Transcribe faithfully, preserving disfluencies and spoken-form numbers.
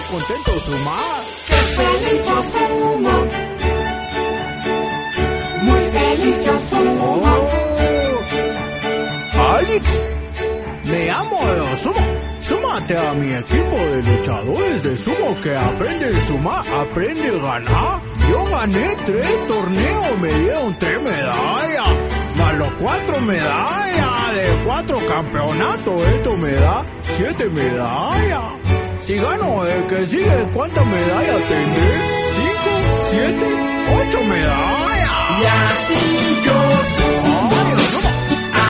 contento sumar. ¡Qué feliz yo sumo! Muy feliz yo sumo. Oh. Alex, me amo de sumo. Súmate a mi equipo de luchadores de sumo que aprende a sumar, aprende a ganar. Yo gané tres torneos, me dieron tres medallas, más los cuatro medallas de cuatro campeonatos. Esto me da siete medallas. Si gano el que sigue, ¿cuántas medallas tendré? ¿Cinco? ¿Siete? ¿Ocho medallas? Y así yo sumo.